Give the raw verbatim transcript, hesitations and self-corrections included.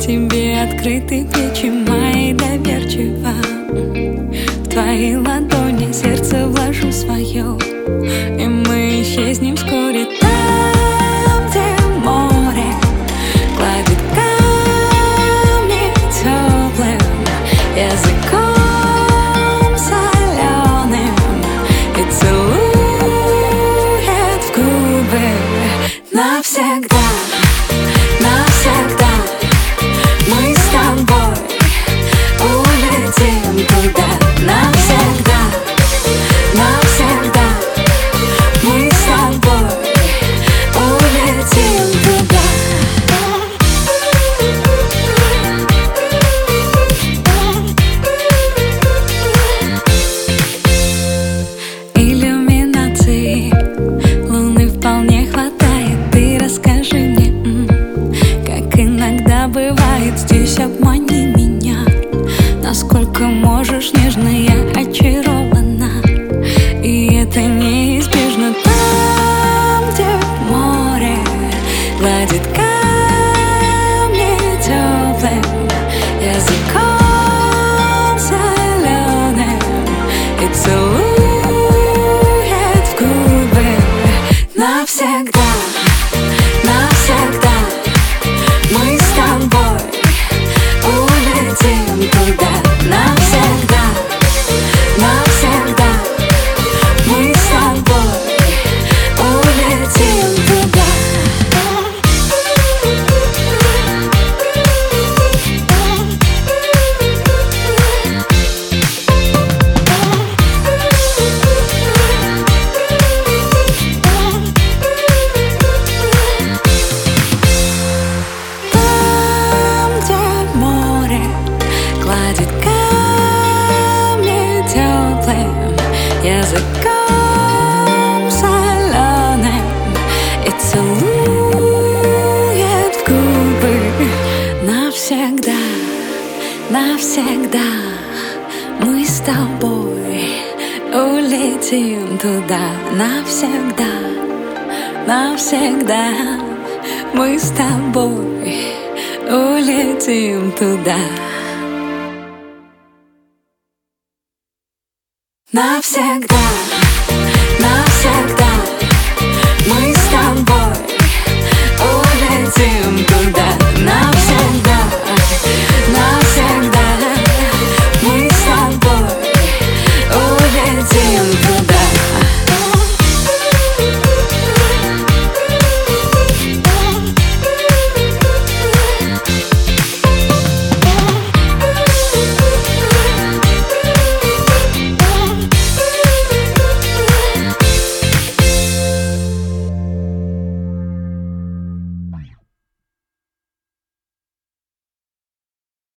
тебе открыты плечи мои доверчиво. В твои ладони сердце вложу свое, и мы исчезнем вскоре там, где море гладит камни теплым языком соленым и целует в губы навсегда. Навсегда мы с тобой улетим туда. Навсегда, навсегда мы с тобой улетим туда. Иллюминации луны вполне хватает. Ты расскажи мне, как иногда бывает здесь, обмани меня. Насколько можешь, нежно я очарована, и это неизбежно там, где море гладит камни теплым языком соленым и целует в губы навсегда. Навсегда мы с тобой улетим туда. Навсегда, навсегда мы с тобой улетим туда. Гладит камни теплым языком соленым и целует в губы навсегда. Навсегда мы с тобой улетим туда. Навсегда, навсегда мы с тобой улетим туда. Навсегда, навсегда мы с тобой улетим.